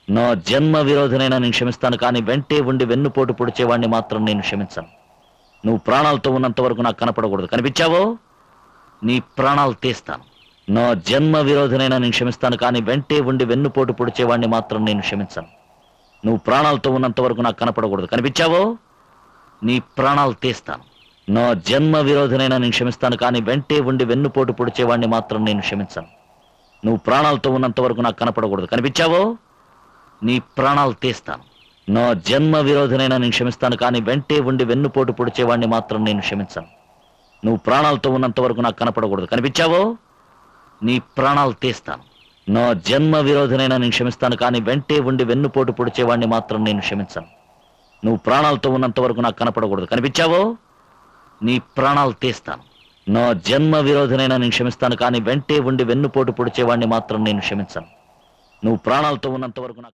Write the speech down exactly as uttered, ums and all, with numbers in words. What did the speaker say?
నా జన్మ విరోధనైనా నేను క్షమిస్తాను, కానీ వెంటే ఉండి వెన్నుపోటు పొడిచేవాడిని మాత్రం నేను క్షమించను. నువ్వు ప్రాణాలతో ఉన్నంత వరకు నాకు కనపడకూడదు. కనిపించావో నీ ప్రాణాలు తీస్తాను. నా జన్మ విరోధనైనా నేను క్షమిస్తాను, కానీ వెంటే ఉండి వెన్నుపోటు పొడిచేవాడిని మాత్రం నేను క్షమించను. నువ్వు ప్రాణాలతో ఉన్నంత వరకు నాకు కనపడకూడదు. కనిపించావో నీ ప్రాణాలు తీస్తాను. నా జన్మ విరోధనైనా నేను క్షమిస్తాను, కానీ వెంటే ఉండి వెన్నుపోటు పొడిచేవాడిని మాత్రం నేను క్షమించను. నువ్వు ప్రాణాలతో ఉన్నంత వరకు నాకు కనపడకూడదు. కనిపించావో నీ ప్రాణాలు తీస్తాను. నా జన్మ విరోధనైనా నేను క్షమిస్తాను, కానీ వెంటే ఉండి వెన్నుపోటు పొడిచేవాడిని మాత్రం నేను క్షమించను. నువ్వు ప్రాణాలతో ఉన్నంత వరకు నాకు కనపడకూడదు. కనిపించావో నీ ప్రాణాలు తీస్తాను. నా జన్మ విరోధనైనా నేను క్షమిస్తాను, కానీ వెంటే ఉండి వెన్నుపోటు పొడిచేవాడిని మాత్రం నేను క్షమించను. నువ్వు ప్రాణాలతో ఉన్నంత వరకు నాకు కనపడకూడదు. కనిపించావో నీ ప్రాణాలు తీస్తాను. నా జన్మ విరోధనైనా నేను క్షమిస్తాను, కానీ వెంటే ఉండి వెన్నుపోటు పొడిచేవాడిని మాత్రం నేను క్షమించను. నువ్వు ప్రాణాలతో ఉన్నంత వరకు నాకు